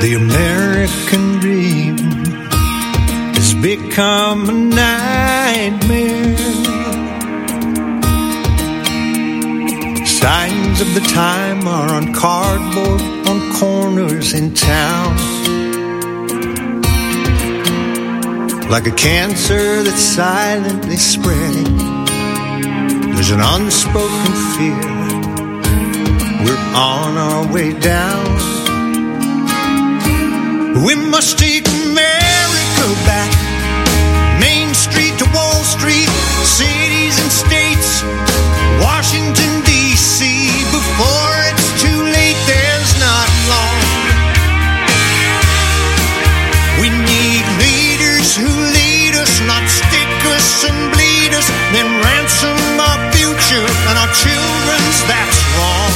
The American dream has become a nightmare. Signs of the time are on cardboard on corners in town. Like a cancer that's silently spreading, there's an unspoken fear. We're on our way down. We must take America back. Main Street to Wall Street, cities and states, Washington, D.C. Before it's too late, there's not long. We need leaders who lead us, not stick us and bleed us, then ransom our future and our children's. That's wrong.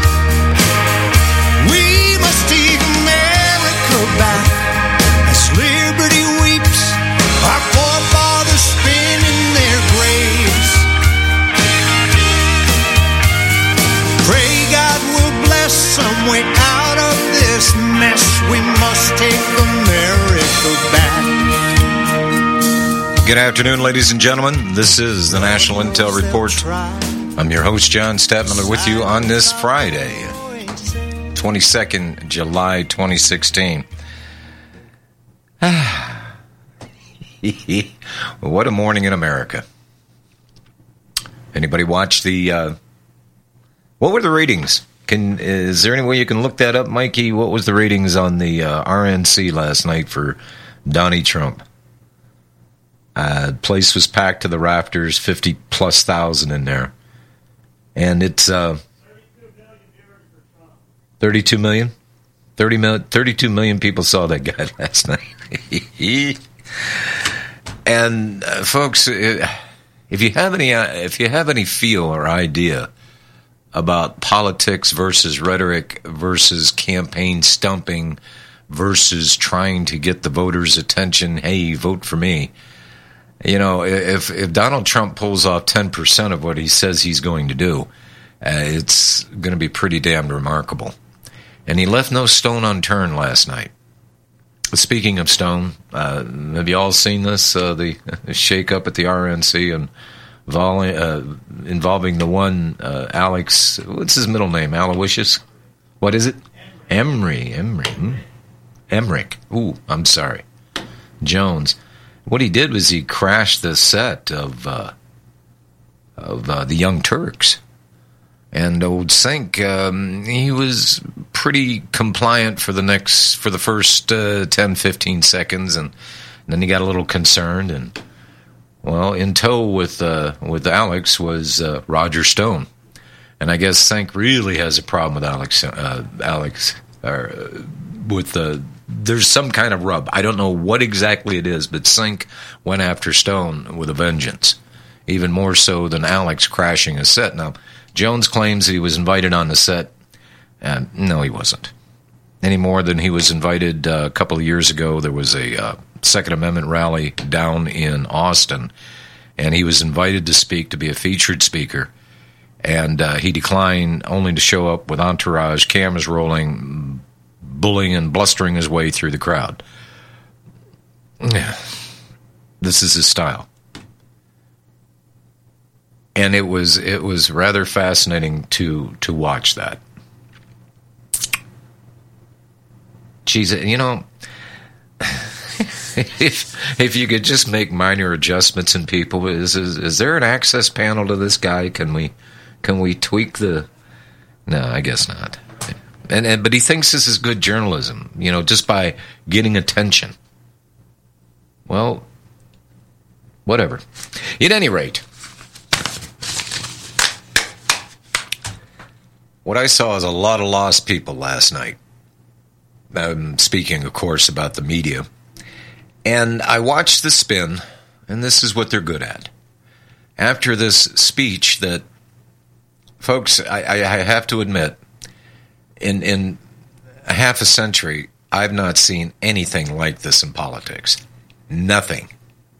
We must take America back as liberty weeps, our forefathers spin in their graves. Pray God will bless some way out of this mess. We must take America back. Good afternoon, ladies and gentlemen. This is the National Intel Report. I'm your host, John Statmiller, with you on this Friday, 22nd July 2016. What a morning in America. Anybody watch the... what were the ratings? Is there any way you can look that up, Mikey? What was the ratings on the RNC last night for Donnie Trump? Place was packed to the rafters, 50+ thousand in there. And it's 32 million? 32 million people saw that guy last night. And folks, if you have any feel or idea about politics versus rhetoric versus campaign stumping versus trying to get the voters' attention, hey, vote for me. You know, if Donald Trump pulls off 10% of what he says he's going to do, it's going to be pretty damn remarkable. And he left no stone unturned last night. Speaking of stone, have you all seen this? The shake-up at the RNC and involving the one Alex, what's his middle name? Aloysius? What is it? Emmerich. Ooh, I'm sorry. Jones. What he did was he crashed the set of the Young Turks. And old Sink, he was pretty compliant for the first 10, 15 seconds, and then he got a little concerned. And well, in tow with Alex was Roger Stone, and I guess Sink really has a problem with Alex, there's some kind of rub. I don't know what exactly it is, but Sink went after Stone with a vengeance, even more so than Alex crashing a set. Now, Jones claims he was invited on the set. No, he wasn't. Any more than he was invited a couple of years ago. There was a Second Amendment rally down in Austin, and he was invited to speak, to be a featured speaker, and he declined, only to show up with entourage, cameras rolling, bullying and blustering his way through the crowd. This is his style. And it was rather fascinating to watch that. Jeez, you know, if you could just make minor adjustments in people, is there an access panel to this guy? Can we tweak the? No, I guess not. But he thinks this is good journalism, you know, just by getting attention. Well, whatever. At any rate, what I saw is a lot of lost people last night. Speaking, of course, about the media. And I watched the spin, and this is what they're good at. After this speech that, folks, I have to admit, in a half a century, I've not seen anything like this in politics. Nothing.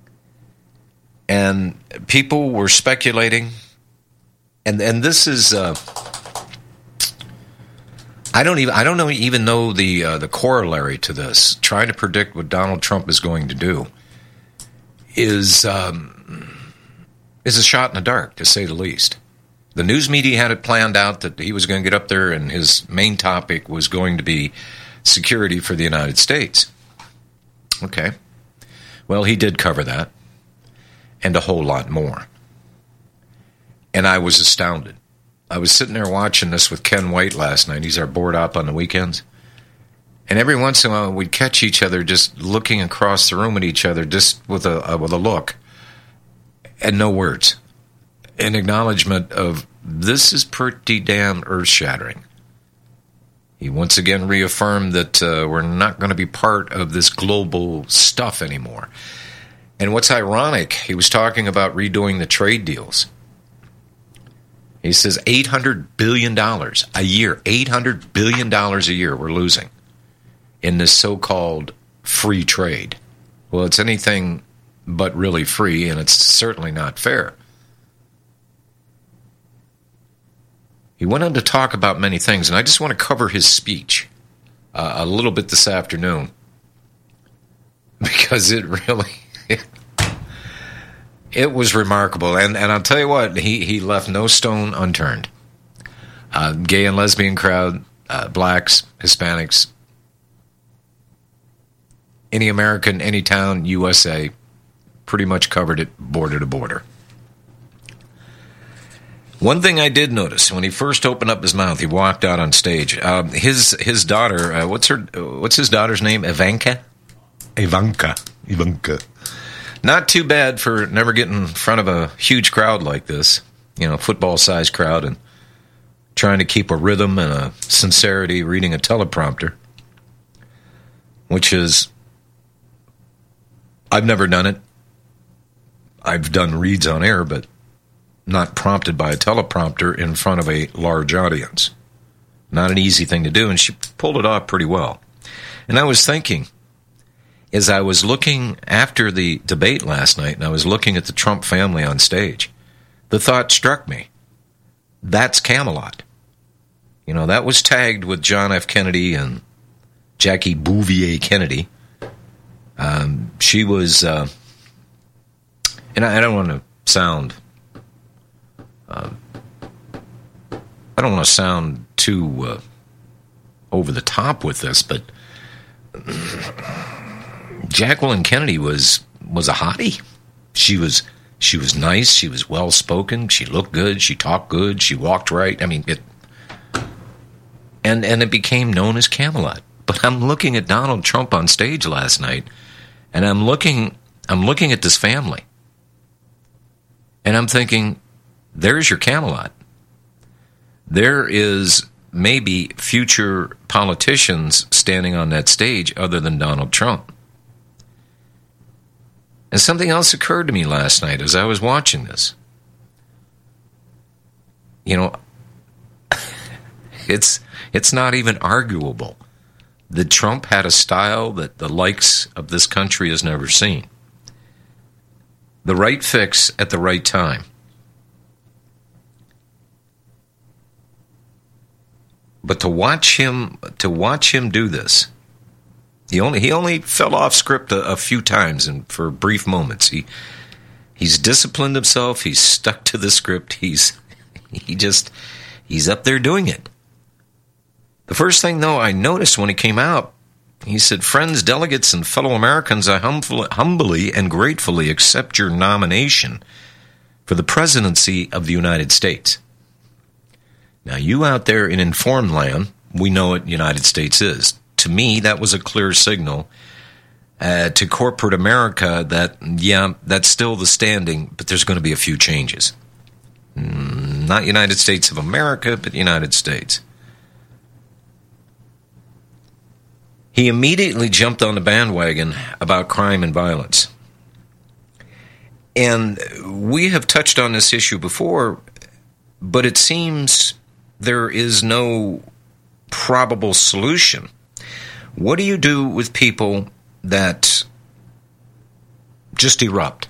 And people were speculating, and this is, I don't even know the corollary to this. Trying to predict what Donald Trump is going to do is a shot in the dark, to say the least. The news media had it planned out that he was going to get up there and his main topic was going to be security for the United States. Okay. Well, he did cover that and a whole lot more. And I was astounded. I was sitting there watching this with Ken White last night. He's our board op on the weekends. And every once in a while, we'd catch each other just looking across the room at each other, just with a look and no words. An acknowledgement of, this is pretty damn earth-shattering. He once again reaffirmed that we're not going to be part of this global stuff anymore. And what's ironic, he was talking about redoing the trade deals. He says $800 billion a year, $800 billion a year we're losing in this so-called free trade. Well, it's anything but really free, and it's certainly not fair. He went on to talk about many things, and I just want to cover his speech a little bit this afternoon, because it really... It was remarkable, and I'll tell you what, he left no stone unturned. Gay and lesbian crowd, blacks, Hispanics, any American, any town, USA, pretty much covered it border to border. One thing I did notice, when he first opened up his mouth, he walked out on stage. His daughter, what's his daughter's name? Ivanka. Not too bad for never getting in front of a huge crowd like this, football-sized crowd, and trying to keep a rhythm and a sincerity reading a teleprompter, which is, I've never done it. I've done reads on air, but not prompted by a teleprompter in front of a large audience. Not an easy thing to do, and she pulled it off pretty well. And I was thinking, as I was looking after the debate last night, and I was looking at the Trump family on stage, the thought struck me, that's Camelot. That was tagged with John F. Kennedy and Jackie Bouvier Kennedy. She was, and I don't want to sound, I don't want to sound too over the top with this, but Jacqueline Kennedy was a hottie. She was nice. She was well spoken. She looked good. She talked good. She walked right. I mean, and it became known as Camelot. But I'm looking at Donald Trump on stage last night, and I'm looking at this family, and I'm thinking, there's your Camelot. There is maybe future politicians standing on that stage other than Donald Trump. And something else occurred to me last night as I was watching this. It's not even arguable that Trump had a style that the likes of this country has never seen. The right fix at the right time. But to watch him do this, he only fell off script a few times and for brief moments. He's disciplined himself. He's stuck to the script. He's up there doing it. The first thing, though, I noticed when he came out, he said, "Friends, delegates, and fellow Americans, I humbly and gratefully accept your nomination for the presidency of the United States." Now, you out there in informed land, we know what the United States is. To me, that was a clear signal to corporate America that, yeah, that's still the standing, but there's going to be a few changes. Not United States of America, but the United States. He immediately jumped on the bandwagon about crime and violence. And we have touched on this issue before, but it seems there is no probable solution. What do you do with people that just erupt?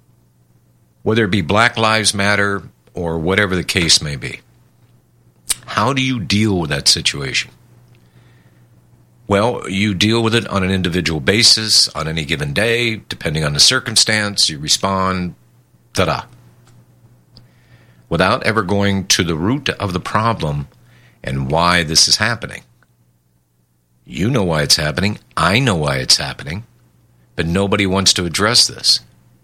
Whether it be Black Lives Matter or whatever the case may be. How do you deal with that situation? Well, you deal with it on an individual basis, on any given day, depending on the circumstance. You respond, ta-da. Without ever going to the root of the problem and why this is happening. You know why it's happening. I know why it's happening. But nobody wants to address this.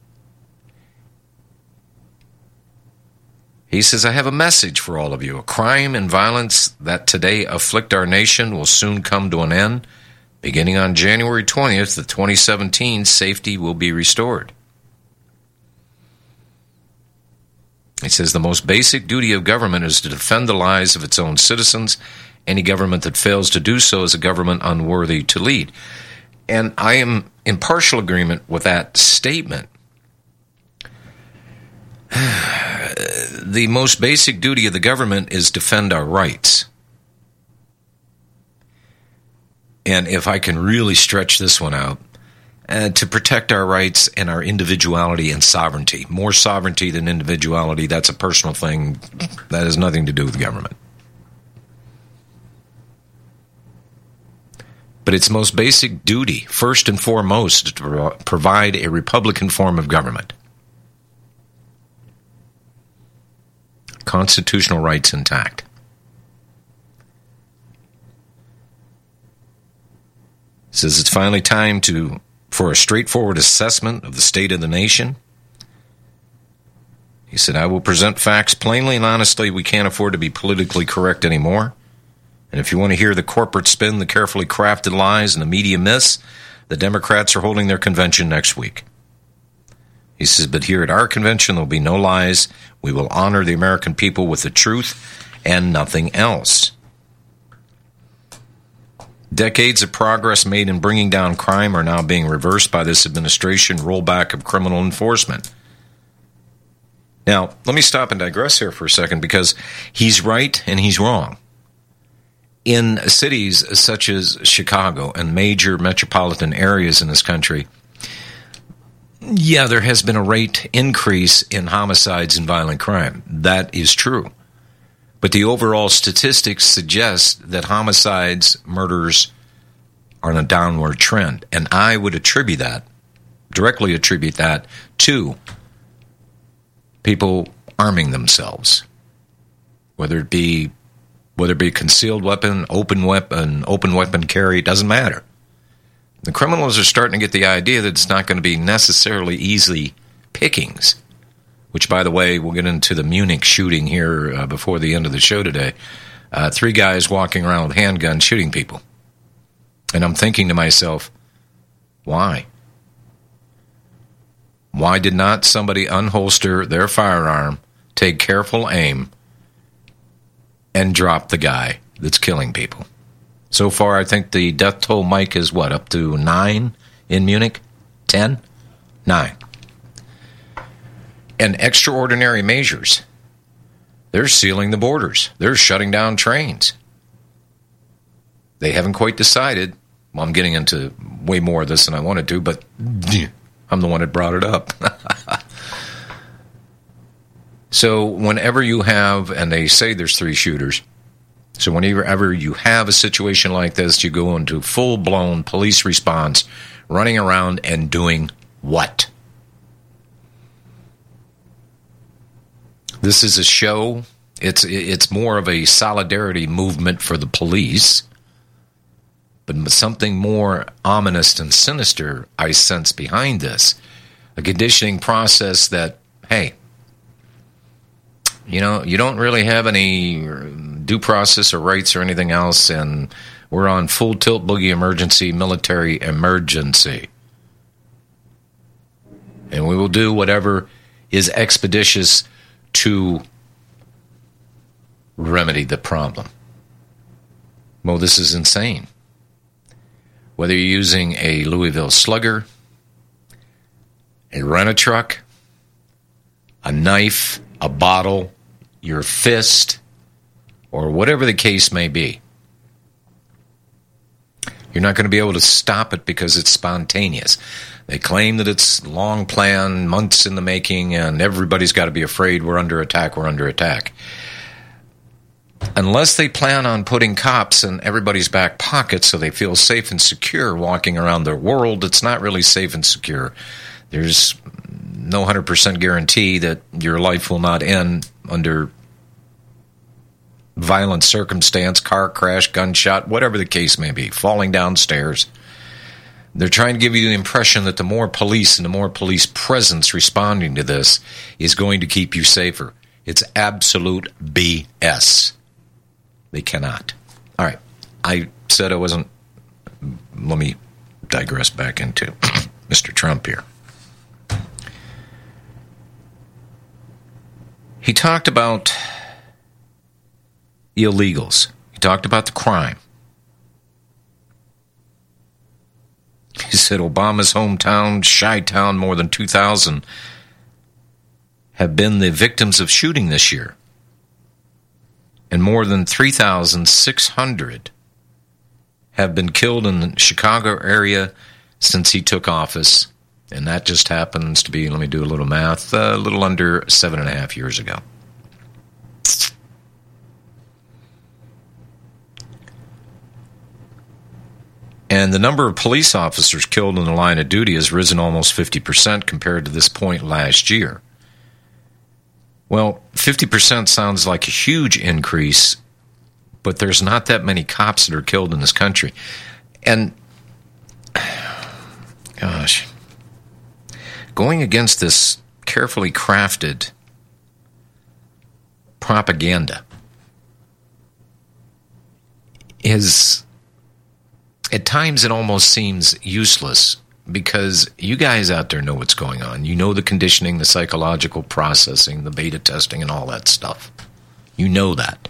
He says, I have a message for all of you. A crime and violence that today afflict our nation will soon come to an end. Beginning on January 20th of 2017, safety will be restored. He says, the most basic duty of government is to defend the lives of its own citizens. Any government that fails to do so is a government unworthy to lead. And I am in partial agreement with that statement. The most basic duty of the government is defend our rights. And if I can really stretch this one out, to protect our rights and our individuality and sovereignty. More sovereignty than individuality, that's a personal thing. That has nothing to do with government. But its most basic duty, first and foremost, is to provide a Republican form of government. Constitutional rights intact. It says it's finally time for a straightforward assessment of the state of the nation. He said, I will present facts plainly and honestly. We can't afford to be politically correct anymore. And if you want to hear the corporate spin, the carefully crafted lies, and the media myths, the Democrats are holding their convention next week. He says, but here at our convention, there will be no lies. We will honor the American people with the truth and nothing else. Decades of progress made in bringing down crime are now being reversed by this administration rollback of criminal enforcement. Now, let me stop and digress here for a second, because he's right and he's wrong. In cities such as Chicago and major metropolitan areas in this country, yeah, there has been a rate increase in homicides and violent crime. That is true. But the overall statistics suggest that homicides, murders, are on a downward trend. And I would directly attribute that to people arming themselves. Whether it be concealed weapon, open weapon carry, it doesn't matter. The criminals are starting to get the idea that it's not going to be necessarily easy pickings. Which, by the way, we'll get into the Munich shooting here before the end of the show today. 3 guys walking around with handguns shooting people. And I'm thinking to myself, why? Why did not somebody unholster their firearm, take careful aim, and drop the guy that's killing people? So far, I think the death toll, Mike, is what, up to 9 in Munich? 10? 9. And extraordinary measures. They're sealing the borders. They're shutting down trains. They haven't quite decided. Well, I'm getting into way more of this than I wanted to, but I'm the one that brought it up. So whenever you have, and they say there's 3 shooters, so whenever you have a situation like this, you go into full-blown police response, running around and doing what? This is a show. It's more of a solidarity movement for the police, but something more ominous and sinister I sense behind this. A conditioning process that, hey, you don't really have any due process or rights or anything else, and we're on full tilt boogie emergency, military emergency. And we will do whatever is expeditious to remedy the problem. Well, this is insane. Whether you're using a Louisville Slugger, a rent-a-truck, a knife, a bottle, your fist, or whatever the case may be, you're not going to be able to stop it because it's spontaneous. They claim that it's long planned, months in the making, and everybody's got to be afraid we're under attack. unless they plan on putting cops in everybody's back pocket so they feel safe and secure walking around their world, it's not really safe and secure. There's no 100% guarantee that your life will not end under violent circumstance, car crash, gunshot, whatever the case may be, falling downstairs. They're trying to give you the impression that the more police and the more police presence responding to this is going to keep you safer. It's absolute BS. They cannot. All right. I said I wasn't... Let me digress back into Mr. Trump here. He talked about illegals. He talked about the crime. He said Obama's hometown, Chi-Town, more than 2,000 have been the victims of shooting this year. And more than 3,600 have been killed in the Chicago area since he took office. And that just happens to be, let me do a little math, a little under 7.5 years ago. And the number of police officers killed in the line of duty has risen almost 50% compared to this point last year. Well, 50% sounds like a huge increase, but there's not that many cops that are killed in this country. And, gosh, going against this carefully crafted propaganda is... At times, it almost seems useless because you guys out there know what's going on. You know the conditioning, the psychological processing, the beta testing, and all that stuff. You know that.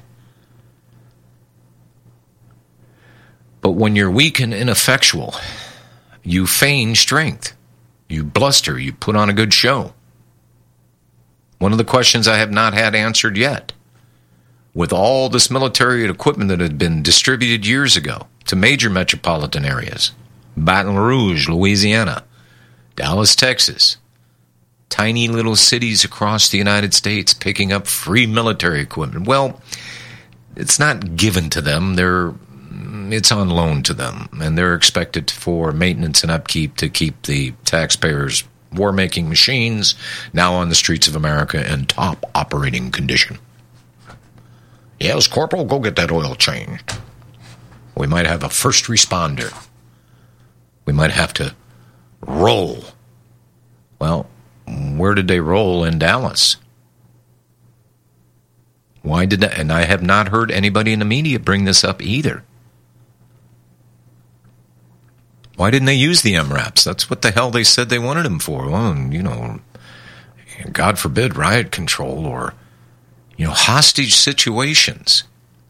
But when you're weak and ineffectual, you feign strength. You bluster. You put on a good show. One of the questions I have not had answered yet. With all this military equipment that had been distributed years ago to major metropolitan areas, Baton Rouge, Louisiana, Dallas, Texas, tiny little cities across the United States picking up free military equipment. Well, it's not given to them. It's on loan to them, and they're expected for maintenance and upkeep to keep the taxpayers' war-making machines now on the streets of America in top operating condition. Yes, Corporal, go get that oil changed. We might have a first responder. We might have to roll. Well, where did they roll in Dallas? Why did that? And I have not heard anybody in the media bring this up either. Why didn't they use the MRAPs? That's what the hell they said they wanted them for. Well, God forbid, riot control or... hostage situations.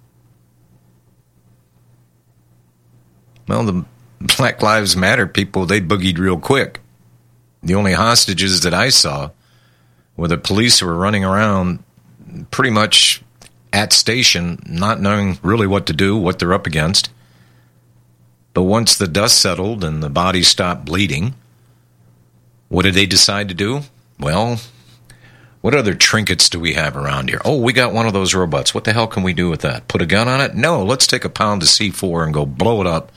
Well, the Black Lives Matter people, they boogied real quick. The only hostages that I saw were the police who were running around pretty much at station, not knowing really what to do, what they're up against. But once the dust settled and the bodies stopped bleeding, what did they decide to do? Well... what other trinkets do we have around here? Oh, we got one of those robots. What the hell can we do with that? Put a gun on it? No, let's take a pound of C4 and go blow it up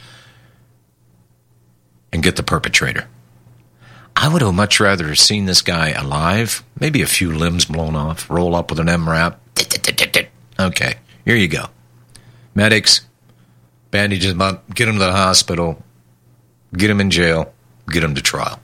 and get the perpetrator. I would have much rather seen this guy alive, maybe a few limbs blown off, roll up with an MRAP. Okay, here you go. Medics, bandages him up, get him to the hospital, get him in jail, get him to trial.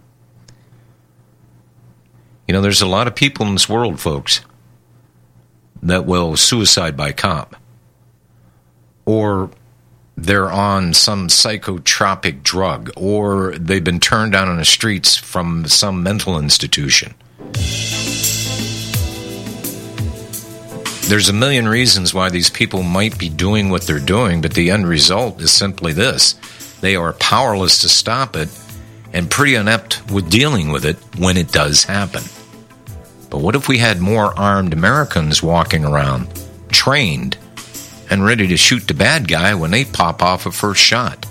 There's a lot of people in this world, folks, that will suicide by cop. Or they're on some psychotropic drug. Or they've been turned down on the streets from some mental institution. There's a million reasons why these people might be doing what they're doing, but the end result is simply this. They are powerless to stop it and pretty inept with dealing with it when it does happen. But what if we had more armed Americans walking around, trained, and ready to shoot the bad guy when they pop off a first shot?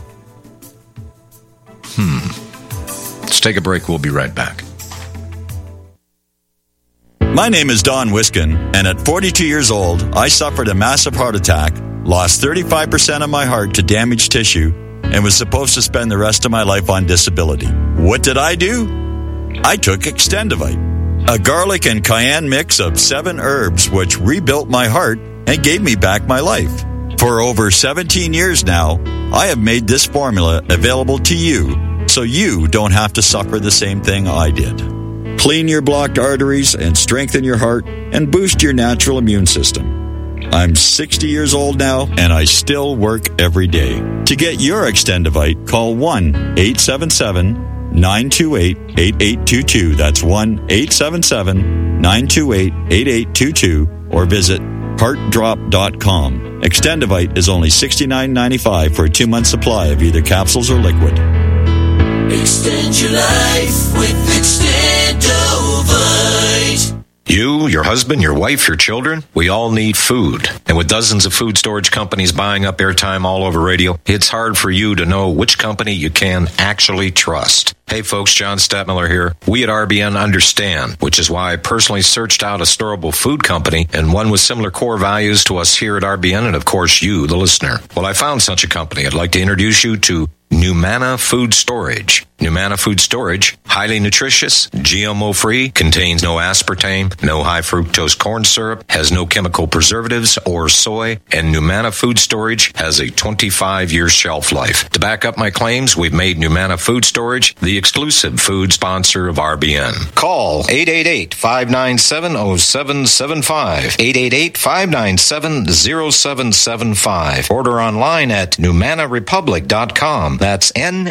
Let's take a break. We'll be right back. My name is Don Wiskin, and at 42 years old, I suffered a massive heart attack, lost 35% of my heart to damaged tissue, and was supposed to spend the rest of my life on disability. What did I do? I took Extendivite, a garlic and cayenne mix of 7 herbs which rebuilt my heart and gave me back my life. For over 17 years now, I have made this formula available to you so you don't have to suffer the same thing I did. Clean your blocked arteries and strengthen your heart and boost your natural immune system. I'm 60 years old now and I still work every day. To get your Extendivite, call 1-877-928-8822. That's 1-877-928-8822 or visit heartdrop.com. Extendivite is only $69.95 for a 2-month supply of either capsules or liquid. Extend your life with Extendovite. You, your husband, your wife, your children, we all need food. And with dozens of food storage companies buying up airtime all over radio, it's hard for you to know which company you can actually trust. Hey folks, John Stadtmiller here. We at RBN understand, which is why I personally searched out a storable food company and one with similar core values to us here at RBN and of course you, the listener. Well, I found such a company. I'd like to introduce you to Numana Food Storage. Numana Food Storage, highly nutritious, GMO-free, contains no aspartame, no high-fructose corn syrup, has no chemical preservatives or soy, and Numana Food Storage has a 25-year shelf life. To back up my claims, we've made Numana Food Storage the exclusive food sponsor of RBN. Call 888-597-0775, 888-597-0775. Order online at NumanaRepublic.com. That's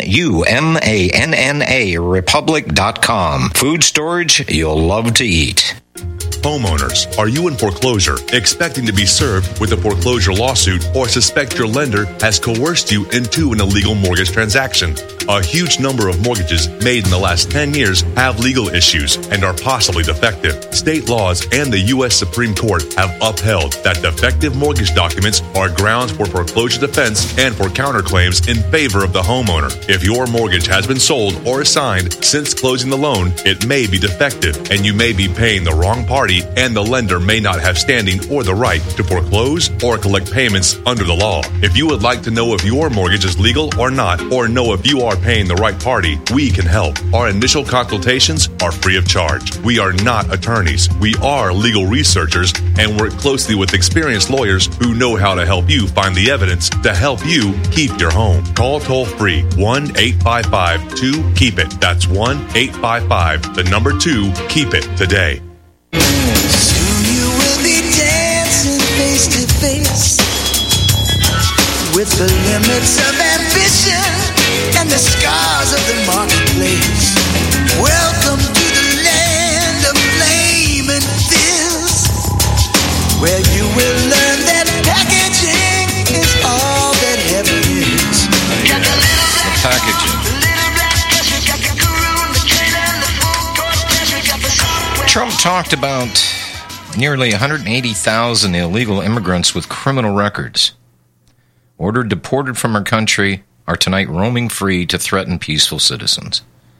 NUMANNA Republic.com. Food storage you'll love to eat. Homeowners, are you in foreclosure, expecting to be served with a foreclosure lawsuit, or suspect your lender has coerced you into an illegal mortgage transaction? A huge number of mortgages made in the last 10 years have legal issues and are possibly defective. State laws and the U.S. Supreme Court have upheld that defective mortgage documents are grounds for foreclosure defense and for counterclaims in favor of the homeowner. If your mortgage has been sold or assigned since closing the loan, it may be defective and you may be paying the wrong party, and the lender may not have standing or the right to foreclose or collect payments under the law. If you would like to know if your mortgage is legal or not, or know if you are paying the right party, we can help. Our initial consultations are free of charge. We are not attorneys. We are legal researchers and work closely with experienced lawyers who know how to help you find the evidence to help you keep your home. Call toll free 1-855-2-KEEP-IT. That's 1-855-2-KEEP-IT today. Soon you will be dancing face to face with the limits of ambition and the scars of the marketplace. Welcome to the land of flame and fizz, where you will learn that packaging is all that heaven is. The packaging. Trump talked about nearly 180,000 illegal immigrants with criminal records, ordered deported from our country, are tonight roaming free to threaten peaceful citizens.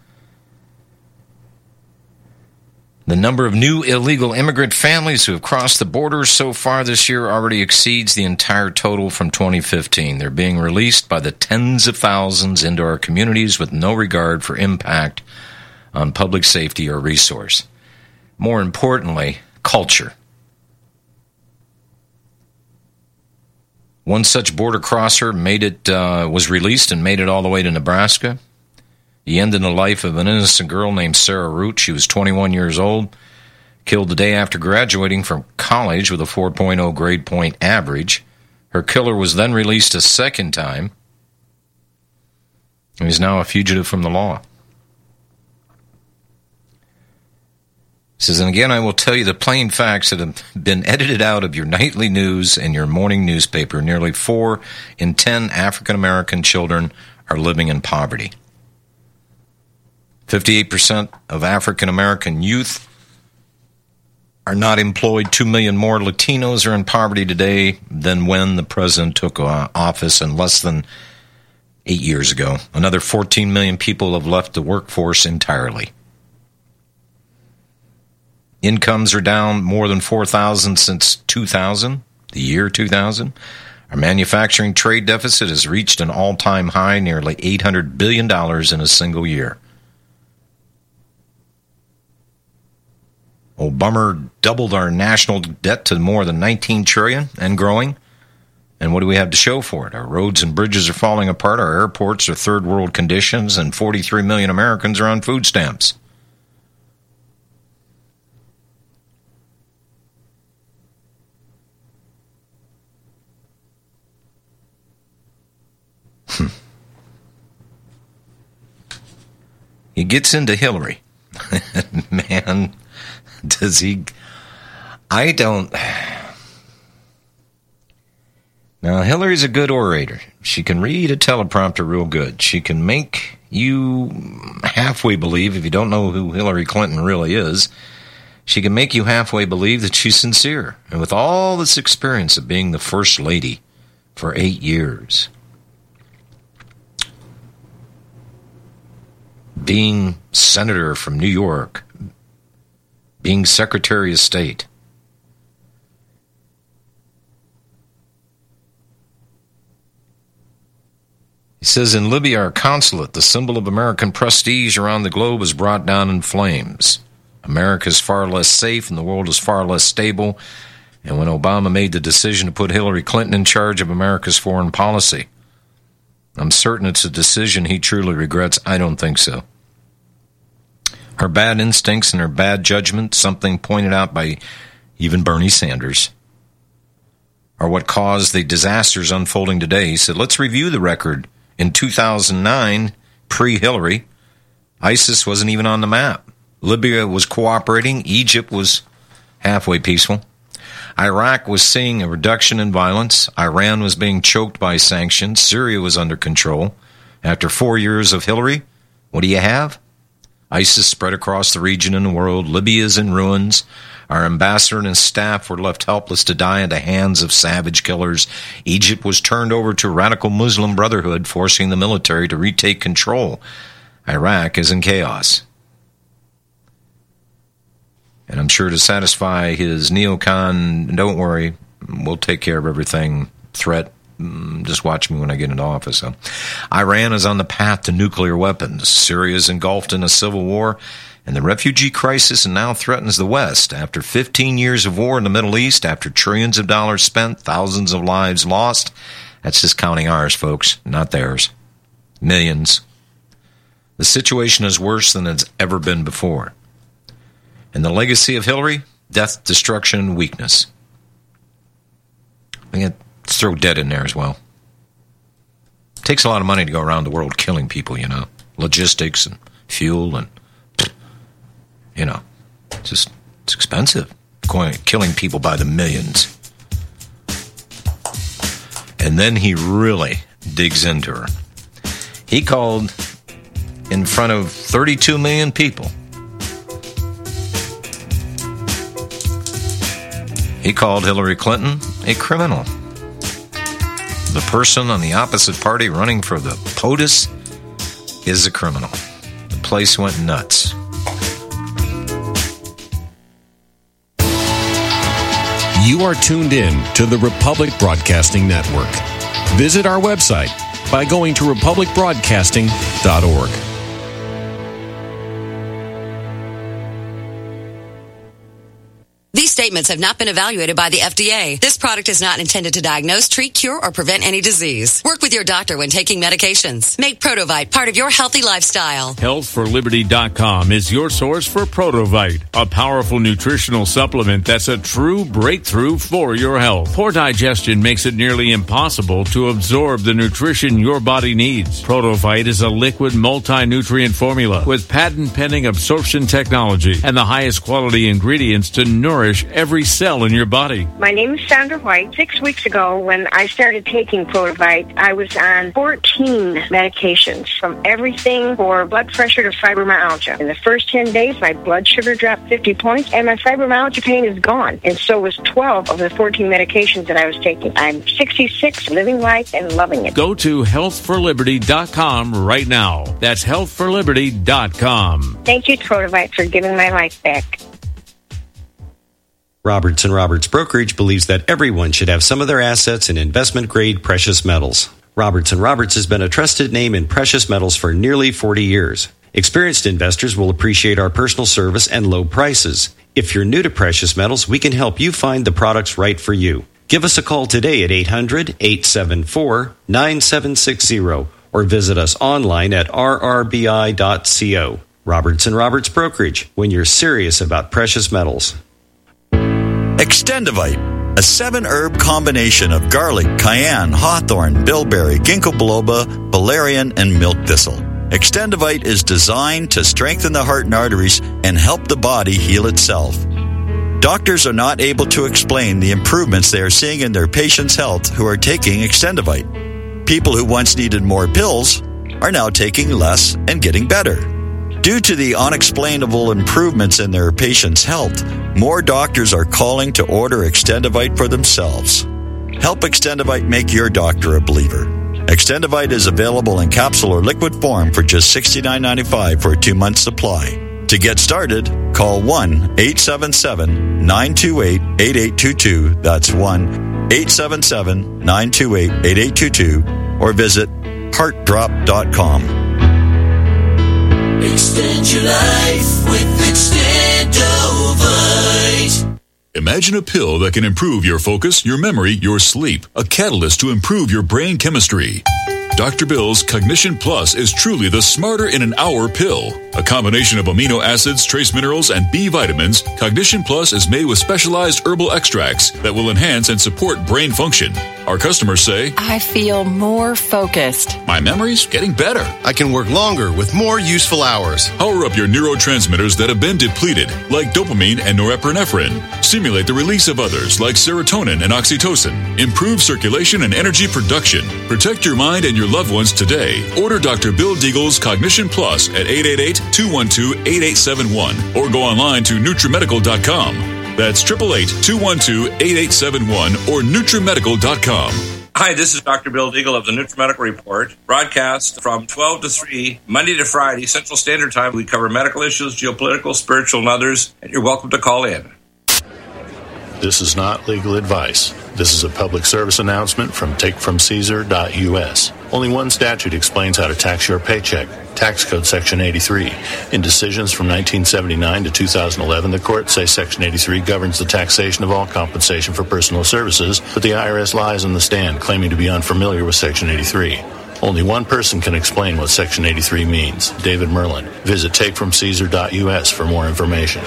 The number of new illegal immigrant families who have crossed the border so far this year already exceeds the entire total from 2015. They're being released by the tens of thousands into our communities with no regard for impact on public safety or resource. More importantly, culture. One such border crosser was released and made it all the way to Nebraska. He ended the life of an innocent girl named Sarah Root. She was 21 years old, killed the day after graduating from college with a 4.0 grade point average. Her killer was then released a second time, and is now a fugitive from the law. He says, and again, I will tell you the plain facts that have been edited out of your nightly news and your morning newspaper. Nearly 4 in 10 African-American children are living in poverty. 58% of African-American youth are not employed. 2 million more Latinos are in poverty today than when the president took office in less than 8 years ago. Another 14 million people have left the workforce entirely. Incomes are down more than 4,000 since 2000, the year 2000. Our manufacturing trade deficit has reached an all-time high, nearly $800 billion in a single year. Obama doubled our national debt to more than $19 trillion and growing. And what do we have to show for it? Our roads and bridges are falling apart, our airports are third world conditions, and 43 million Americans are on food stamps. He gets into Hillary. Man, does he... I don't... Now, Hillary's a good orator. She can read a teleprompter real good. She can make you halfway believe, if you don't know who Hillary Clinton really is, she can make you halfway believe that she's sincere. And with all this experience of being the First Lady for 8 years, being senator from New York, being Secretary of State, he says, in Libya, our consulate, the symbol of American prestige around the globe, is brought down in flames. America is far less safe and the world is far less stable. And when Obama made the decision to put Hillary Clinton in charge of America's foreign policy, I'm certain it's a decision he truly regrets. I don't think so. Her bad instincts and her bad judgment, something pointed out by even Bernie Sanders, are what caused the disasters unfolding today. He said, let's review the record. In 2009, pre-Hillary, ISIS wasn't even on the map. Libya was cooperating. Egypt was halfway peaceful. Iraq was seeing a reduction in violence. Iran was being choked by sanctions. Syria was under control. After 4 years of Hillary, what do you have? ISIS spread across the region and the world. Libya is in ruins. Our ambassador and his staff were left helpless to die in the hands of savage killers. Egypt was turned over to radical Muslim Brotherhood, forcing the military to retake control. Iraq is in chaos. And I'm sure to satisfy his neocon, don't worry, we'll take care of everything, threat, just watch me when I get into office. So, Iran is on the path to nuclear weapons. Syria is engulfed in a civil war. And the refugee crisis now threatens the West. After 15 years of war in the Middle East, after trillions of dollars spent, thousands of lives lost, that's just counting ours, folks, not theirs. Millions. The situation is worse than it's ever been before. And the legacy of Hillary? Death, destruction, weakness. Let's throw debt in there as well. It takes a lot of money to go around the world killing people, you know. Logistics and fuel and... You know, it's expensive, killing people by the millions. And then he really digs into her. He called in front of 32 million people. He called Hillary Clinton a criminal. The person on the opposite party running for the POTUS is a criminal. The place went nuts. You are tuned in to the Republic Broadcasting Network. Visit our website by going to republicbroadcasting.org. These statements have not been evaluated by the FDA. This product is not intended to diagnose, treat, cure, or prevent any disease. Work with your doctor when taking medications. Make Protovite part of your healthy lifestyle. HealthForLiberty.com is your source for Protovite, a powerful nutritional supplement that's a true breakthrough for your health. Poor digestion makes it nearly impossible to absorb the nutrition your body needs. Protovite is a liquid multi-nutrient formula with patent-pending absorption technology and the highest quality ingredients to nourish every cell in your body. My name is Sandra White. 6 weeks ago, when I started taking Protovite, I was on 14 medications, from everything for blood pressure to fibromyalgia. In the first 10 days, my blood sugar dropped 50 points, and my fibromyalgia pain is gone. And so was 12 of the 14 medications that I was taking. I'm 66, living life and loving it. Go to HealthForLiberty.com right now. That's HealthForLiberty.com. Thank you, Protovite, for giving my life back. Roberts & Roberts Brokerage believes that everyone should have some of their assets in investment-grade precious metals. Roberts & Roberts has been a trusted name in precious metals for nearly 40 years. Experienced investors will appreciate our personal service and low prices. If you're new to precious metals, we can help you find the products right for you. Give us a call today at 800-874-9760 or visit us online at rrbi.co. Roberts & Roberts Brokerage, when you're serious about precious metals. Extendivite, a 7-herb combination of garlic, cayenne, hawthorn, bilberry, ginkgo biloba, valerian, and milk thistle. Extendivite is designed to strengthen the heart and arteries and help the body heal itself. Doctors are not able to explain the improvements they are seeing in their patients' health who are taking Extendivite. People who once needed more pills are now taking less and getting better. Due to the unexplainable improvements in their patients' health, more doctors are calling to order Extendivite for themselves. Help Extendivite make your doctor a believer. Extendivite is available in capsule or liquid form for just $69.95 for a 2-month supply. To get started, call 1-877-928-8822. That's 1-877-928-8822 or visit heartdrop.com. Extend your life with Extendovite. Imagine a pill that can improve your focus, your memory, your sleep. A catalyst to improve your brain chemistry. Dr. Bill's Cognition Plus is truly the smarter in an hour pill. A combination of amino acids, trace minerals, and B vitamins, Cognition Plus is made with specialized herbal extracts that will enhance and support brain function. Our customers say, I feel more focused. My memory's getting better. I can work longer with more useful hours. Power up your neurotransmitters that have been depleted, like dopamine and norepinephrine. Stimulate the release of others, like serotonin and oxytocin. Improve circulation and energy production. Protect your mind and your loved ones today. Order Dr. Bill Deagle's Cognition Plus at 888-212-8871 or go online to NutriMedical.com. That's 888-212-8871 or NutriMedical.com. Hi, this is Dr. Bill Deagle of the NutriMedical Report, broadcast from 12 to 3, Monday to Friday, Central Standard Time. We cover medical issues, geopolitical, spiritual, and others, and you're welcome to call in. This is not legal advice. This is a public service announcement from takefromcaesar.us. Only one statute explains how to tax your paycheck. Tax Code Section 83. In decisions from 1979 to 2011, the courts say Section 83 governs the taxation of all compensation for personal services, but the IRS lies on the stand, claiming to be unfamiliar with Section 83. Only one person can explain what Section 83 means, David Merlin. Visit takefromcaesar.us for more information.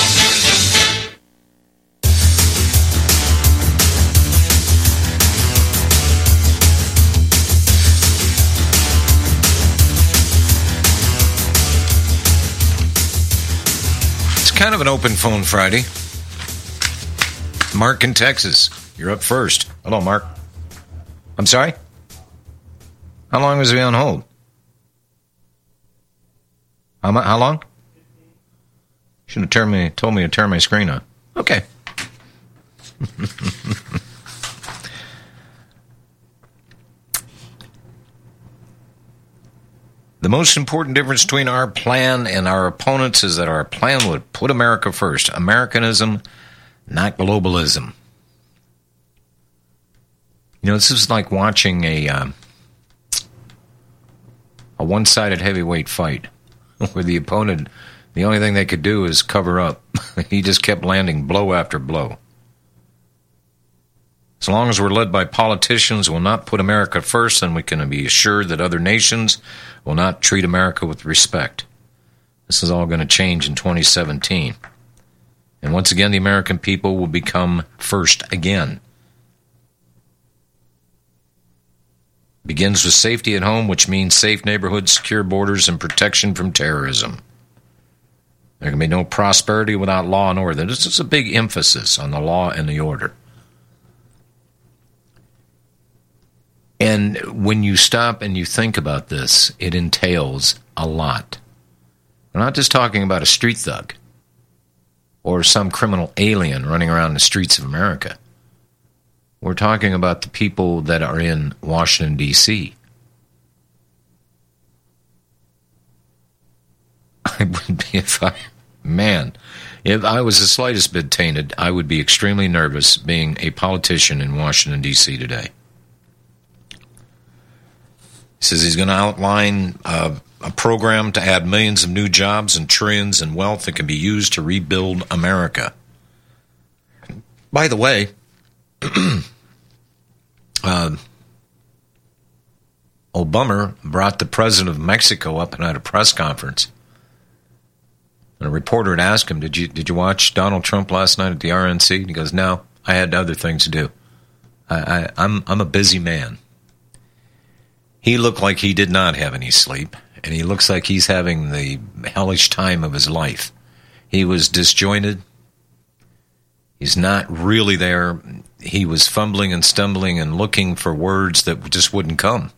Kind of an open phone Friday. Mark in Texas, you're up first. Hello, Mark. I'm sorry? How long was he on hold? How long? Should have told me to turn my screen on. Okay. The most important difference between our plan and our opponents is that our plan would put America first. Americanism, not globalism. You know, this is like watching a one-sided heavyweight fight where the opponent, the only thing they could do is cover up. He just kept landing blow after blow. As long as we're led by politicians who will not put America first, then we can be assured that other nations will not treat America with respect. This is all going to change in 2017. And once again, the American people will become first again. It begins with safety at home, which means safe neighborhoods, secure borders, and protection from terrorism. There can be no prosperity without law and order. This is a big emphasis on the law and the order. And when you stop and you think about this, it entails a lot. We're not just talking about a street thug or some criminal alien running around the streets of America. We're talking about the people that are in Washington, D.C. I would be, if I Man, if I was the slightest bit tainted, I would be extremely nervous being a politician in Washington, D.C. today. He says he's going to outline a program to add millions of new jobs and trillions in wealth that can be used to rebuild America. By the way, Obama brought the president of Mexico up and had a press conference. And a reporter had asked him, did you watch Donald Trump last night at the RNC? And he goes, no, I had other things to do. I'm a busy man. He looked like he did not have any sleep, and he looks like he's having the hellish time of his life. He was disjointed. He's not really there. He was fumbling and stumbling and looking for words that just wouldn't come.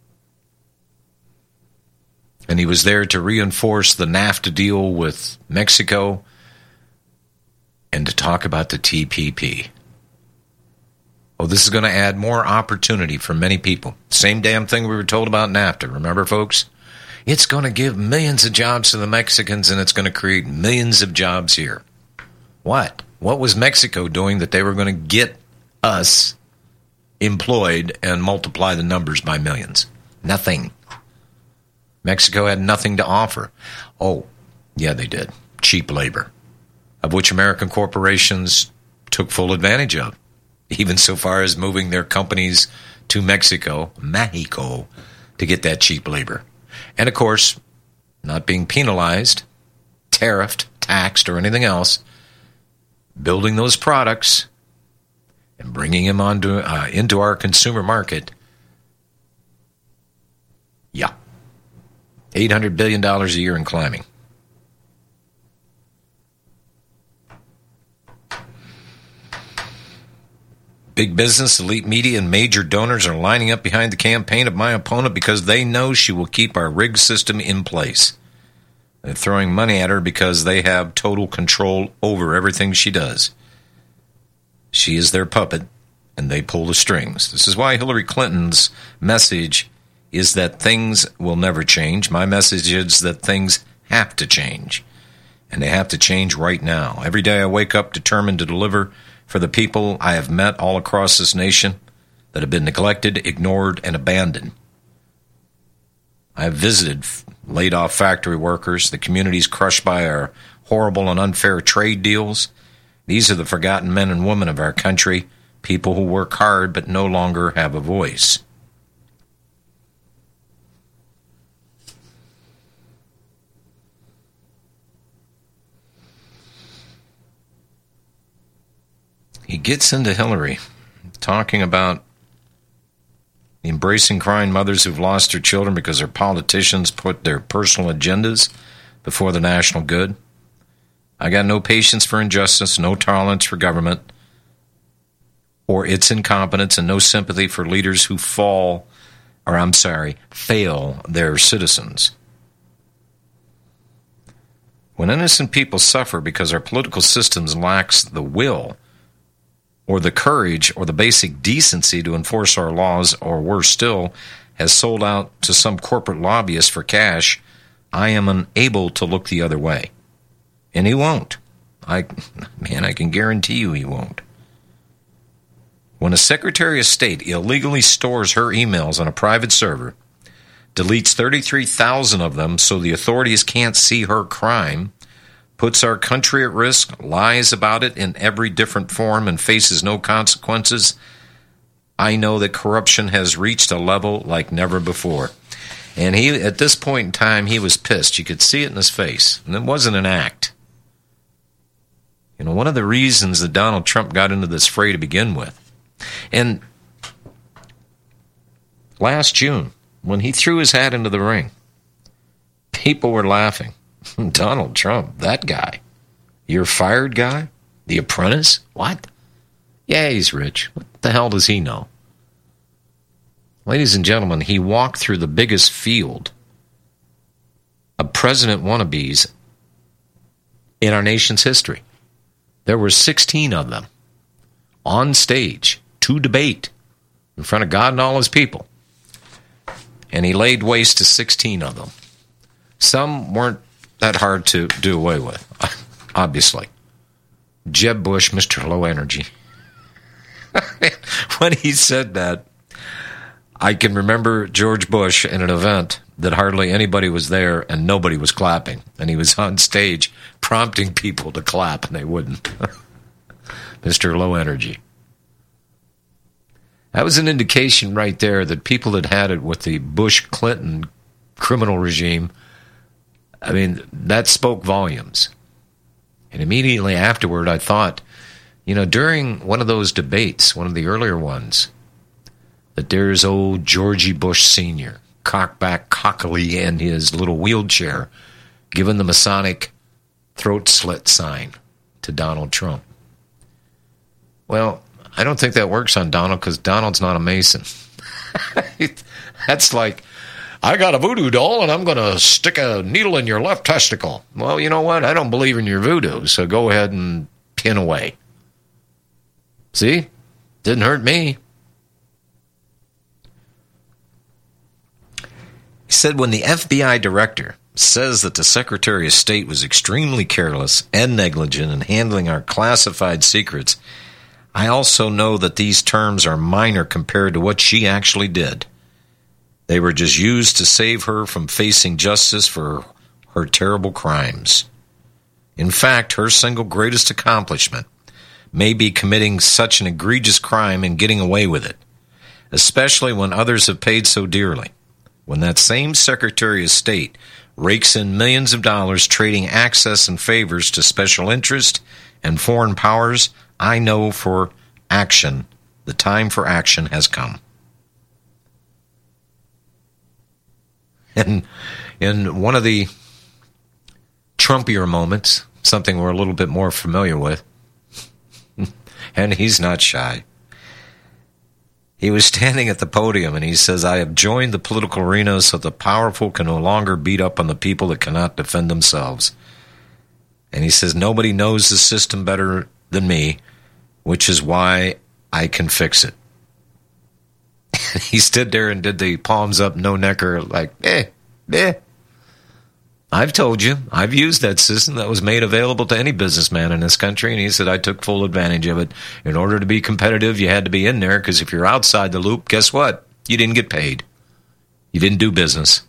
And he was there to reinforce the NAFTA deal with Mexico and to talk about the TPP. Oh, this is going to add more opportunity for many people. Same damn thing we were told about NAFTA. Remember, folks? It's going to give millions of jobs to the Mexicans, and it's going to create millions of jobs here. What? What was Mexico doing that they were going to get us employed and multiply the numbers by millions? Nothing. Mexico had nothing to offer. Oh, yeah, they did. Cheap labor, of which American corporations took full advantage of, even so far as moving their companies to Mexico, to get that cheap labor. And, of course, not being penalized, tariffed, taxed, or anything else, building those products and bringing them into our consumer market. Yeah. $800 billion a year and climbing. Big business, elite media, and major donors are lining up behind the campaign of my opponent because they know she will keep our rigged system in place. They're throwing money at her because they have total control over everything she does. She is their puppet, and they pull the strings. This is why Hillary Clinton's message is that things will never change. My message is that things have to change, and they have to change right now. Every day I wake up determined to deliver for the people I have met all across this nation that have been neglected, ignored, and abandoned. I have visited laid-off factory workers, the communities crushed by our horrible and unfair trade deals. These are the forgotten men and women of our country, people who work hard but no longer have a voice. He gets into Hillary, talking about embracing crying mothers who've lost their children because their politicians put their personal agendas before the national good. I got no patience for injustice, no tolerance for government or its incompetence, and no sympathy for leaders who fail their citizens. When innocent people suffer because our political systems lacks the will or the courage or the basic decency to enforce our laws, or worse still, has sold out to some corporate lobbyist for cash, I am unable to look the other way. And he won't. I can guarantee you he won't. When a Secretary of State illegally stores her emails on a private server, deletes 33,000 of them so the authorities can't see her crime, puts our country at risk, lies about it in every different form, and faces no consequences, I know that corruption has reached a level like never before. And he, at this point in time, he was pissed. You could see it in his face. And it wasn't an act. You know, one of the reasons that Donald Trump got into this fray to begin with, and last June, when he threw his hat into the ring, people were laughing. Donald Trump, that guy. Your fired guy? The Apprentice? What? Yeah, he's rich. What the hell does he know? Ladies and gentlemen, he walked through the biggest field of president wannabes in our nation's history. There were 16 of them on stage to debate in front of God and all his people. And he laid waste to 16 of them. Some weren't that hard to do away with. obviously. Jeb Bush, Mr. Low Energy. When he said that, I can remember George Bush in an event that hardly anybody was there and nobody was clapping. And he was on stage prompting people to clap, and they wouldn't. Mr. Low Energy. That was an indication right there that people had had it with the Bush-Clinton criminal regime. I mean, that spoke volumes. And immediately afterward, I thought, during one of those debates, one of the earlier ones, that there's old Georgie Bush Sr., cockback cockily in his little wheelchair, giving the Masonic throat slit sign to Donald Trump. Well, I don't think that works on Donald because Donald's not a Mason. That's like, I got a voodoo doll and I'm going to stick a needle in your left testicle. Well, you know what? I don't believe in your voodoo, so go ahead and pin away. See? Didn't hurt me. He said when the FBI director says that the Secretary of State was extremely careless and negligent in handling our classified secrets, I also know that these terms are minor compared to what she actually did. They were just used to save her from facing justice for her terrible crimes. In fact, her single greatest accomplishment may be committing such an egregious crime and getting away with it, especially when others have paid so dearly. When that same Secretary of State rakes in millions of dollars trading access and favors to special interest and foreign powers, I know for action, the time for action has come. And in one of the Trumpier moments, something we're a little bit more familiar with, and he's not shy, he was standing at the podium and he says, I have joined the political arena so the powerful can no longer beat up on the people that cannot defend themselves. And he says, nobody knows the system better than me, which is why I can fix it. He stood there and did the palms up, no necker, like, I've told you, I've used that system that was made available to any businessman in this country, and he said I took full advantage of it. In order to be competitive, you had to be in there, because if you're outside the loop, guess what? You didn't get paid. You didn't do business.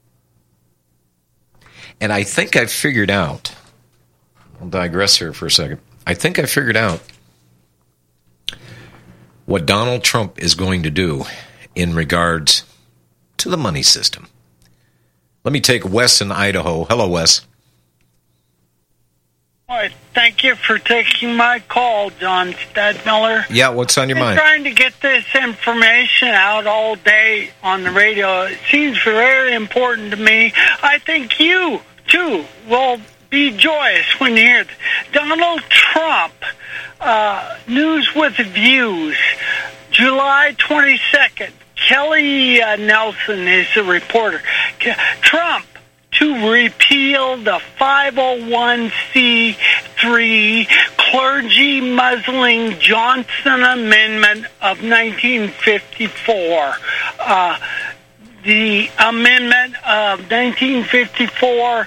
And I think I figured out, I'll digress here for a second, I think I figured out what Donald Trump is going to do in regards to the money system. Let me take Wes in Idaho. Hello, Wes. Thank you for taking my call, John Stadmiller. Yeah, what's on your mind? I'm trying to get this information out all day on the radio. It seems very important to me. I think you, too, will be joyous when you hear Donald Trump, News with Views, July 22nd. Kelly Nelson is the reporter. Trump to repeal the 501c3 clergy muzzling Johnson Amendment of 1954. The amendment of 1954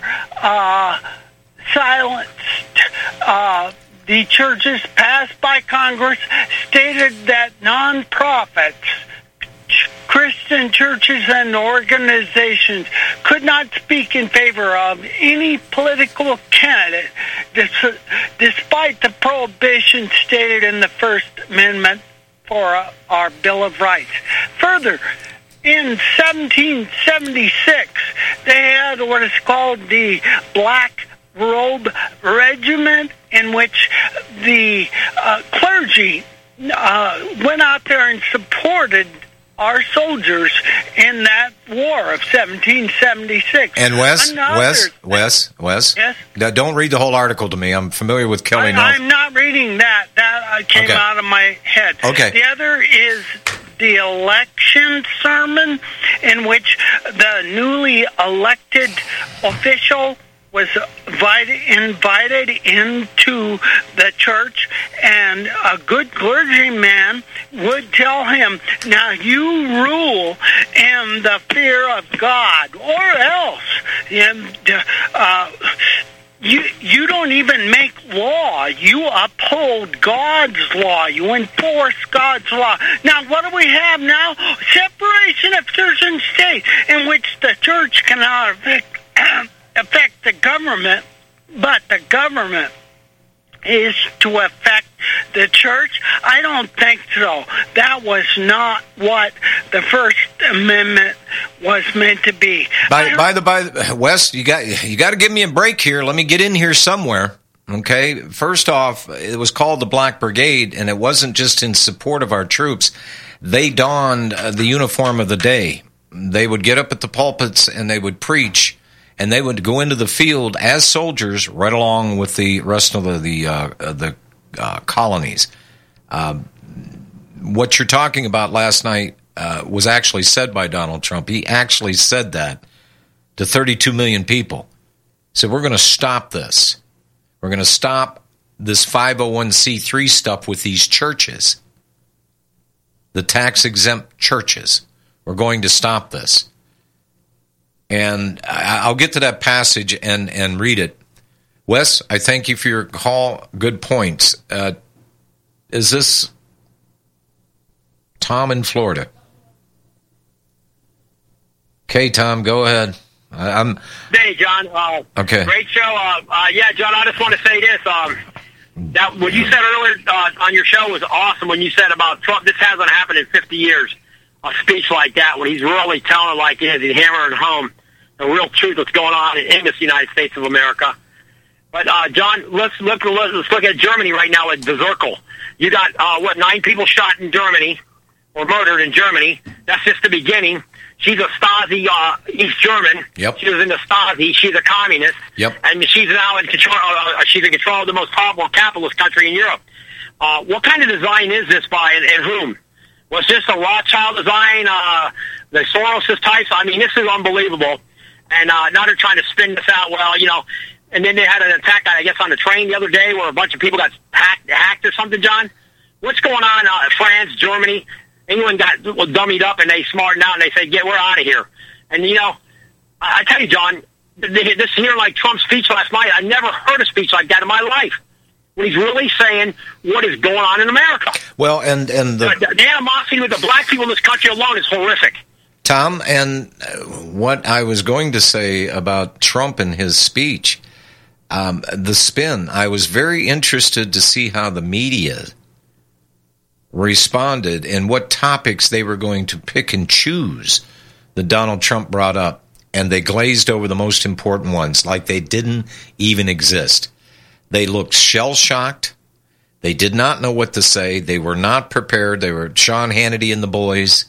silenced the churches passed by Congress, stated that nonprofits, Christian churches and organizations could not speak in favor of any political candidate despite the prohibition stated in the First Amendment for our Bill of Rights. Further, in 1776, they had what is called the Black Robe Regiment, in which the clergy went out there and supported our soldiers in that war of 1776. And Wes. Yes? Now, don't read the whole article to me. I'm familiar with Kelly Nelson. I'm not reading that. That came out of my head. Okay. The other is the election sermon, in which the newly elected official was invited into the church, and a good clergyman would tell him, now you rule in the fear of God, or else You don't even make law. You uphold God's law. You enforce God's law. Now, what do we have now? Separation of church and state, in which the church cannot affect the government, but the government is to affect the church? I don't think so. That was not what the First Amendment was meant to be. By the by, Wes, you got to give me a break here. Let me get in here somewhere. Okay. First off, it was called the Black Brigade, and it wasn't just in support of our troops. They donned the uniform of the day. They would get up at the pulpits and they would preach. And they would go into the field as soldiers, right along with the rest of the colonies. What you're talking about last night was actually said by Donald Trump. He actually said that to 32 million people. So we're going to stop this. We're going to stop this 501c3 stuff with these churches, the tax-exempt churches. We're going to stop this. And I'll get to that passage and read it. Wes, I thank you for your call. Good points. Is this Tom in Florida? Okay, Tom, go ahead. Hey, John. Okay. Great show. Yeah, John, I just want to say this. That what you said earlier on your show was awesome when you said about Trump. This hasn't happened in 50 years. A speech like that when he's really telling it like it is, he's hammering home the real truth that's going on in this United States of America. But John, let's look at Germany right now at the Zirkel. You got 9 people shot in Germany or murdered in Germany. That's just the beginning. She's a Stasi East German. Yep. She was in the Stasi. She's a communist. Yep. And she's now in control. She's in control of the most powerful capitalist country in Europe. What kind of design is this by and whom? Was this a Rothschild design, the Soros types? I mean, this is unbelievable. And now they're trying to spin this out. Well, you know, and then they had an attack, I guess, on the train the other day where a bunch of people got hacked or something, John. What's going on? France, Germany, England got dummied up and they smartened out and they said, we're out of here. And, you know, I tell you, John, this here, like Trump's speech last night, I never heard a speech like that in my life. When he's really saying what is going on in America. Well, and the animosity with the black people in this country alone is horrific. Tom, and what I was going to say about Trump and his speech, the spin, I was very interested to see how the media responded and what topics they were going to pick and choose that Donald Trump brought up, and they glazed over the most important ones like they didn't even exist. They looked shell-shocked. They did not know what to say. They were not prepared. They were Sean Hannity and the boys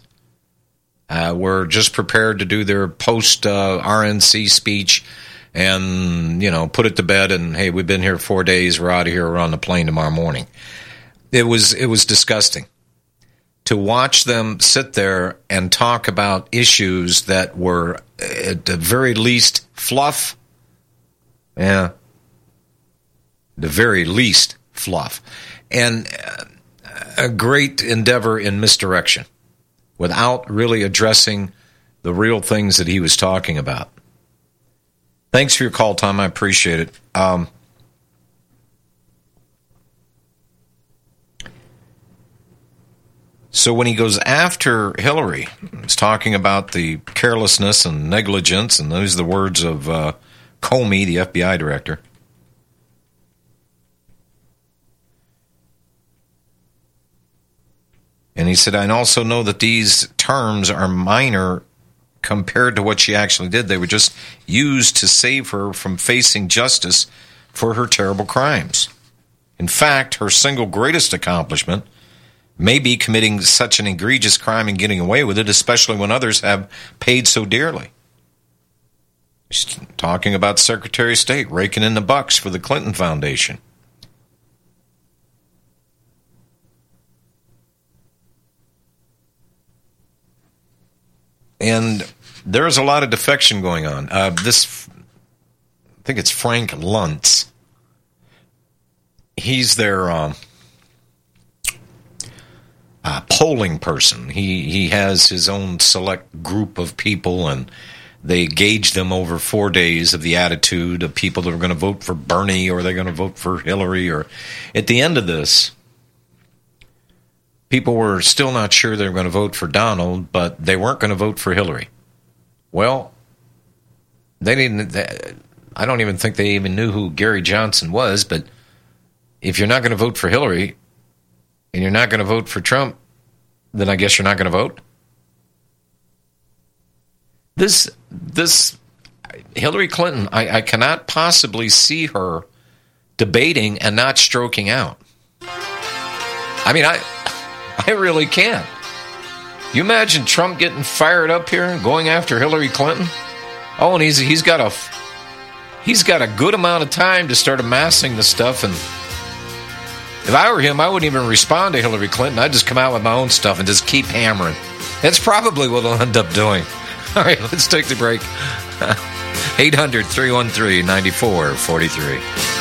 were just prepared to do their post-RNC speech and, you know, put it to bed and, hey, we've been here 4 days. We're out of here. We're on the plane tomorrow morning. It was disgusting to watch them sit there and talk about issues that were, at the very least, fluff. Yeah. The very least fluff, and a great endeavor in misdirection without really addressing the real things that he was talking about. Thanks for your call, Tom. I appreciate it. So when he goes after Hillary, he's talking about the carelessness and negligence, and those are the words of Comey, the FBI director. And he said, I also know that these terms are minor compared to what she actually did. They were just used to save her from facing justice for her terrible crimes. In fact, her single greatest accomplishment may be committing such an egregious crime and getting away with it, especially when others have paid so dearly. She's talking about Secretary of State raking in the bucks for the Clinton Foundation. And there's a lot of defection going on. I think it's Frank Luntz. He's their polling person. He has his own select group of people, and They gauged them over 4 days of the attitude of people that are going to vote for Bernie or they're going to vote for Hillary. Or at the end of this, people were still not sure they were going to vote for Donald, but they weren't going to vote for Hillary. Well, they didn't. I don't even think they even knew who Gary Johnson was. But if you're not going to vote for Hillary and you're not going to vote for Trump, then I guess you're not going to vote. This Hillary Clinton, I cannot possibly see her debating and not stroking out. I mean, I really can't. You imagine Trump getting fired up here and going after Hillary Clinton? Oh, and he's got a good amount of time to start amassing the stuff. And if I were him, I wouldn't even respond to Hillary Clinton. I'd just come out with my own stuff and just keep hammering. That's probably what I'll end up doing. All right, let's take the break. 800-313-9443.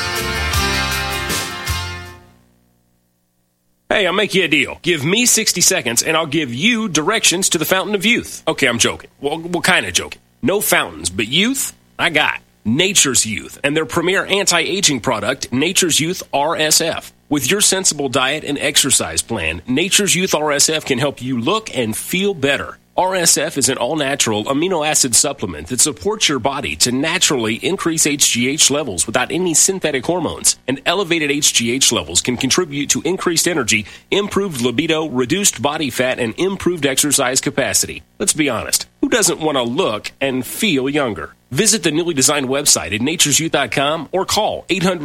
Hey, I'll make you a deal. Give me 60 seconds, and I'll give you directions to the Fountain of Youth. Okay, I'm joking. Well, kind of joking. No fountains, but youth, I got. Nature's Youth, and their premier anti-aging product, Nature's Youth RSF. With your sensible diet and exercise plan, Nature's Youth RSF can help you look and feel better. RSF is an all-natural amino acid supplement that supports your body to naturally increase HGH levels without any synthetic hormones. And elevated HGH levels can contribute to increased energy, improved libido, reduced body fat, and improved exercise capacity. Let's be honest. Who doesn't want to look and feel younger? Visit the newly designed website at naturesyouth.com or call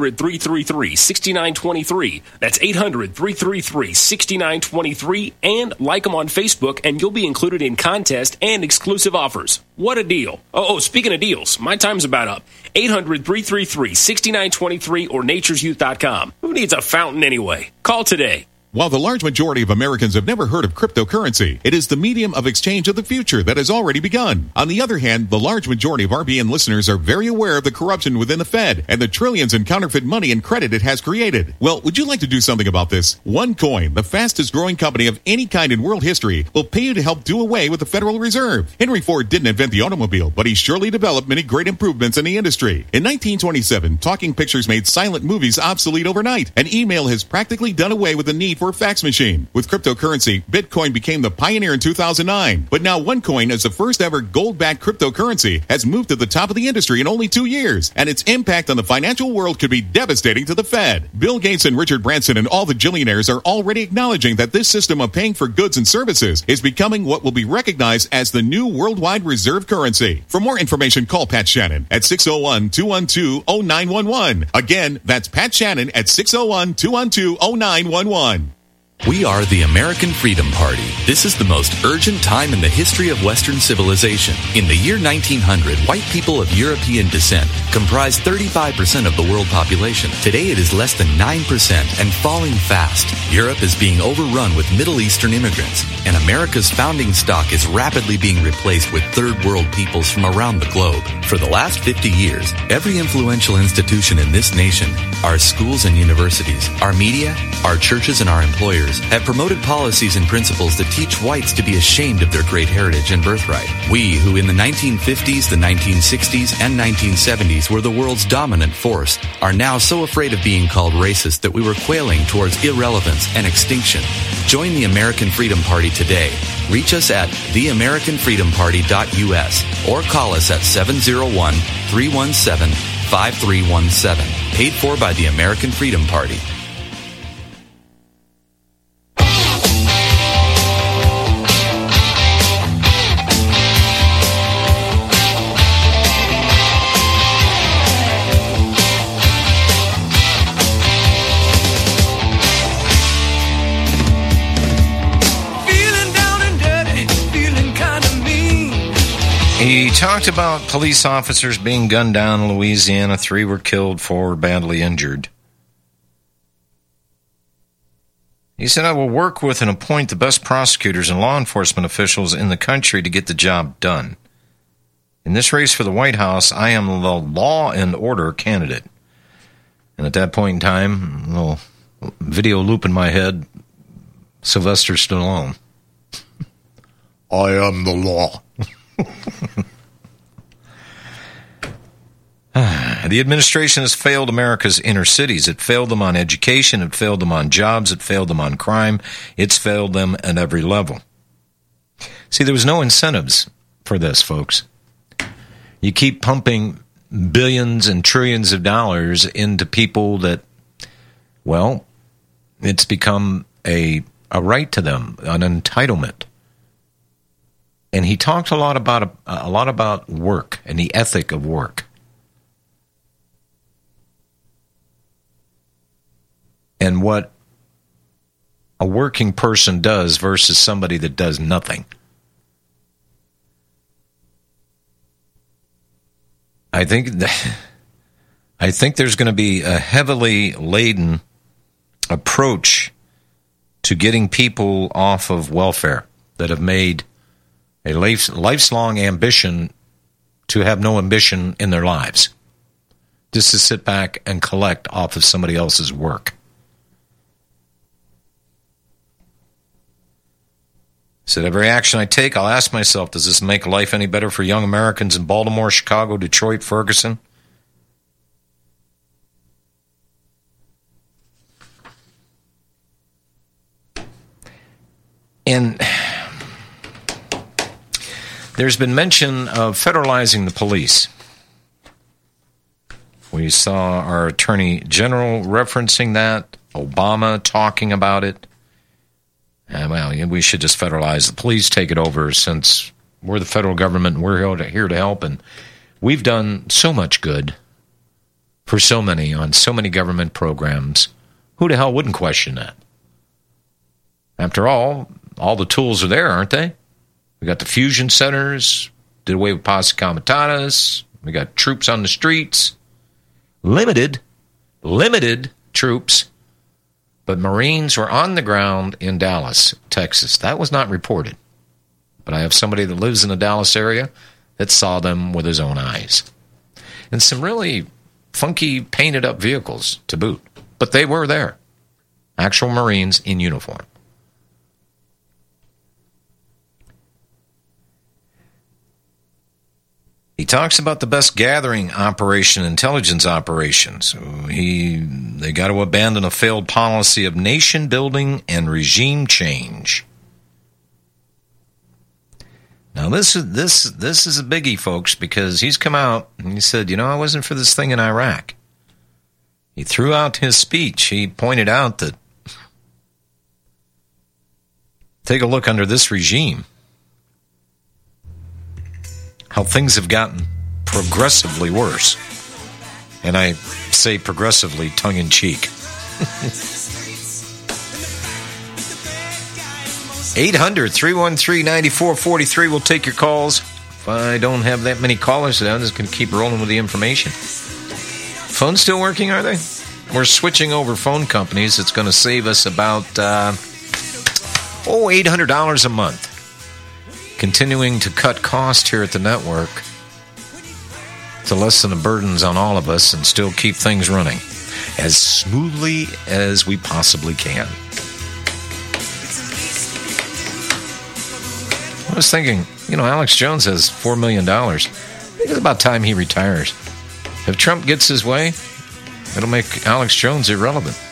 800-333-6923. That's 800-333-6923, and like them on Facebook, and you'll be included in contests and exclusive offers. What a deal. Oh, speaking of deals, my time's about up. 800-333-6923 or naturesyouth.com. Who needs a fountain anyway? Call today. While the large majority of Americans have never heard of cryptocurrency, it is the medium of exchange of the future that has already begun. On the other hand, the large majority of RBN listeners are very aware of the corruption within the Fed and the trillions in counterfeit money and credit it has created. Well, would you like to do something about this? OneCoin, the fastest growing company of any kind in world history, will pay you to help do away with the Federal Reserve. Henry Ford didn't invent the automobile, but he surely developed many great improvements in the industry. In 1927, talking pictures made silent movies obsolete overnight, and email has practically done away with the need for a fax machine. With cryptocurrency, Bitcoin became the pioneer in 2009. But now OneCoin, as the first ever gold-backed cryptocurrency, has moved to the top of the industry in only 2 years. And its impact on the financial world could be devastating to the Fed. Bill Gates and Richard Branson and all the billionaires are already acknowledging that this system of paying for goods and services is becoming what will be recognized as the new worldwide reserve currency. For more information, call Pat Shannon at 601-212-0911. Again, that's Pat Shannon at 601-212-0911. We are the American Freedom Party. This is the most urgent time in the history of Western civilization. In the year 1900, white people of European descent comprised 35% of the world population. Today it is less than 9% and falling fast. Europe is being overrun with Middle Eastern immigrants, and America's founding stock is rapidly being replaced with third world peoples from around the globe. For the last 50 years, every influential institution in this nation, our schools and universities, our media, our churches, and our employers have promoted policies and principles that teach whites to be ashamed of their great heritage and birthright. We, who in the 1950s, the 1960s, and 1970s were the world's dominant force, are now so afraid of being called racist that we were quailing towards irrelevance and extinction. Join the American Freedom Party today. Reach us at theamericanfreedomparty.us or call us at 701-317-5317. Paid for by the American Freedom Party. He talked about police officers being gunned down in Louisiana. 3 were killed, 4 were badly injured. He said, I will work with and appoint the best prosecutors and law enforcement officials in the country to get the job done. In this race for the White House, I am the law and order candidate. And at that point in time, a little video loop in my head, Sylvester Stallone. I am the law. The administration has failed America's inner cities. It failed them on education. It failed them on jobs. It failed them on crime. It's failed them at every level. See, there was no incentives for this, folks. You keep pumping billions and trillions of dollars into people that, well, it's become a right to them, an entitlement. And he talked a lot about work and the ethic of work. And what a working person does versus somebody that does nothing. I think there's going to be a heavily laden approach to getting people off of welfare that have made a lifelong ambition to have no ambition in their lives, just to sit back and collect off of somebody else's work. So every action I take, I'll ask myself, does this make life any better for young Americans in Baltimore, Chicago, Detroit, Ferguson? And there's been mention of federalizing the police. We saw our Attorney General referencing that, Obama talking about it. Well, we should just federalize the police, take it over, since we're the federal government and we're here to help. And we've done so much good for so many on so many government programs. Who the hell wouldn't question that? After all the tools are there, aren't they? We got the fusion centers, did away with posse comitatus, we got troops on the streets, limited troops, but Marines were on the ground in Dallas, Texas. That was not reported, but I have somebody that lives in the Dallas area that saw them with his own eyes. And some really funky painted up vehicles to boot, but they were there. Actual Marines in uniform. He talks about the best gathering operation, intelligence operations. They got to abandon a failed policy of nation building and regime change. Now this is a biggie, folks, because he's come out and he said, I wasn't for this thing in Iraq. He threw out his speech. He pointed out that, take a look under this regime, how things have gotten progressively worse. And I say progressively tongue-in-cheek. 800-313-9443. We'll take your calls. If I don't have that many callers today, I'm just going to keep rolling with the information. Phones still working, are they? We're switching over phone companies. It's going to save us about $800 a month. Continuing to cut cost here at the network to lessen the burdens on all of us and still keep things running as smoothly as we possibly can. I was thinking, Alex Jones has $4 million. I think it's about time he retires. If Trump gets his way, it'll make Alex Jones irrelevant.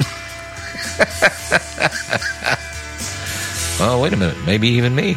Well, wait a minute. Maybe even me.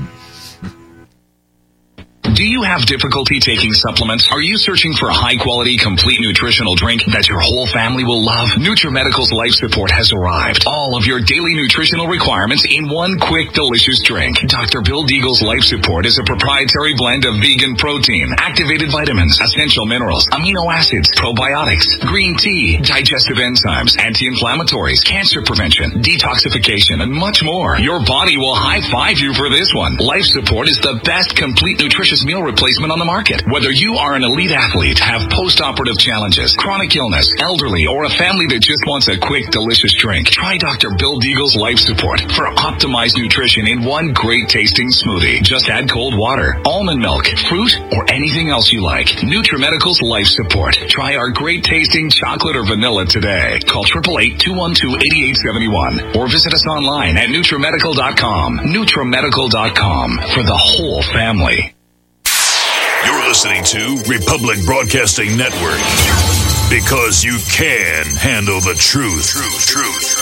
Do you have difficulty taking supplements? Are you searching for a high-quality, complete nutritional drink that your whole family will love? NutriMedical's Life Support has arrived. All of your daily nutritional requirements in one quick, delicious drink. Dr. Bill Deagle's Life Support is a proprietary blend of vegan protein, activated vitamins, essential minerals, amino acids, probiotics, green tea, digestive enzymes, anti-inflammatories, cancer prevention, detoxification, and much more. Your body will high-five you for this one. Life Support is the best complete nutritious meal replacement on the market. Whether you are an elite athlete, have post-operative challenges, chronic illness, elderly, or a family that just wants a quick, delicious drink, try Dr. Bill Deagle's Life Support for optimized nutrition in one great tasting smoothie. Just add cold water, almond milk, fruit, or anything else you like. NutriMedical's Life Support. Try our great tasting chocolate or vanilla today. Call 888-212-8871 or visit us online at NutriMedical.com. NutriMedical.com for the whole family. You're listening to Republic Broadcasting Network. Because you can handle the truth.